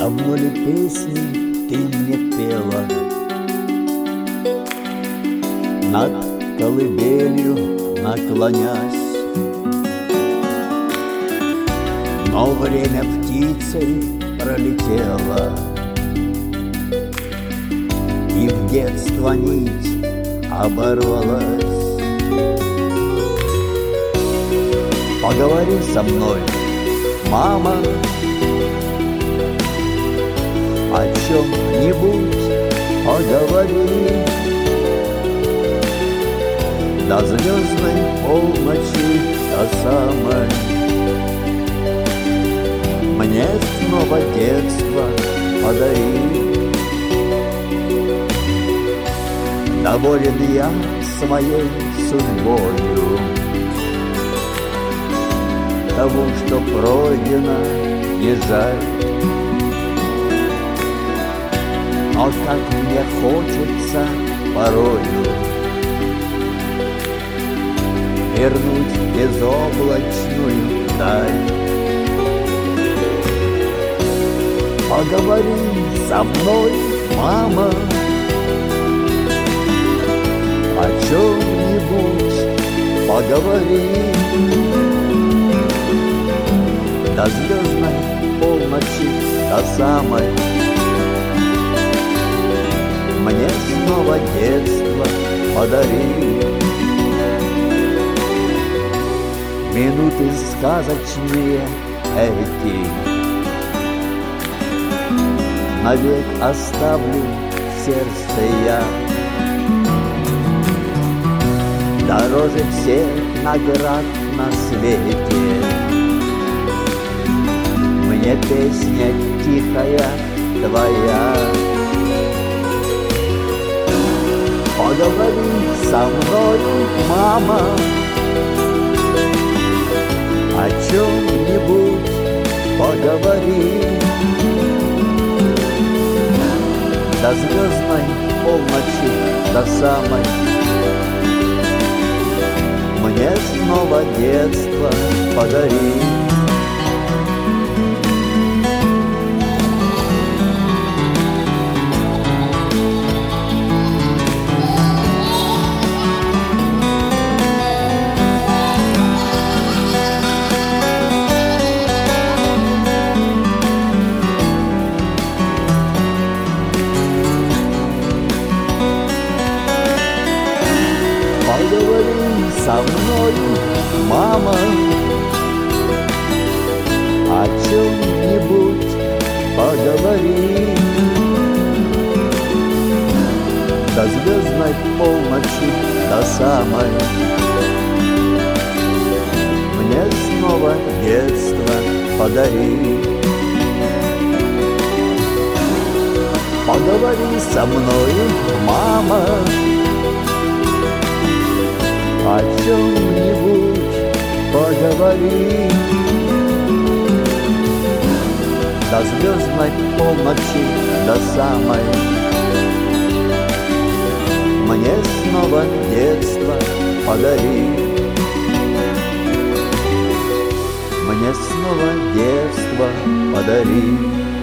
Давно ли песни ты не пела над колыбелью наклонясь? Но время птицей пролетело, и в детство нить оборвалась. Поговори со мной, мама, о чем-нибудь поговори. До звездной полночи, до самой. Мне снова детство подари. Доволен я своей судьбою, того, что пройдено, не жаль. Но как мне хочется порою вернуть безоблачную даль. Поговори со мной, мама, о чем-нибудь поговори. До звездной полночи, до самой. Мне снова детство подари. Минуты сказочные эти навек оставлю в сердце я. Дороже всех наград на свете мне песня тихая твоя. Поговори со мной, мама, о чем-нибудь поговори. До звездной полночи, до самой. Мне снова детство подари. Поговори со мной, мама, о чем-нибудь поговори. До звездной полночи, до самой. Мне снова детство подари. Поговори со мной, мама, о чем-нибудь поговори. До звездной полночи, до самой. Мне снова детство подари. Мне снова детство подари.